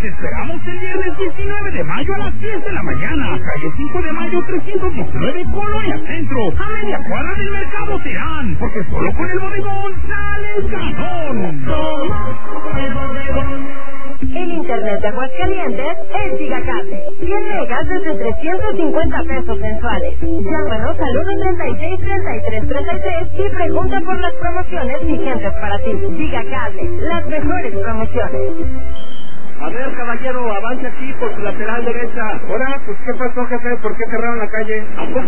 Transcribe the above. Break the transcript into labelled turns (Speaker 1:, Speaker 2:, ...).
Speaker 1: Te esperamos el viernes 19 de mayo a las 10 de la mañana. Calle 5 de mayo 319, Colonia Centro. A media cuadra del Mercado Terán. Porque solo con el bodegón sales ganón. El bodegón.
Speaker 2: El internet de Aguascalientes es Gigacable. 100 megas desde 350 pesos mensuales. Llámanos al 136-3333 y pregunta por las promociones vigentes para ti. Gigacable, las mejores promociones.
Speaker 3: A ver, caballero, avance aquí por su lateral derecha.
Speaker 4: Ahora, pues, ¿qué pasó, jefe? ¿Por qué cerraron la calle?
Speaker 3: ¿A poco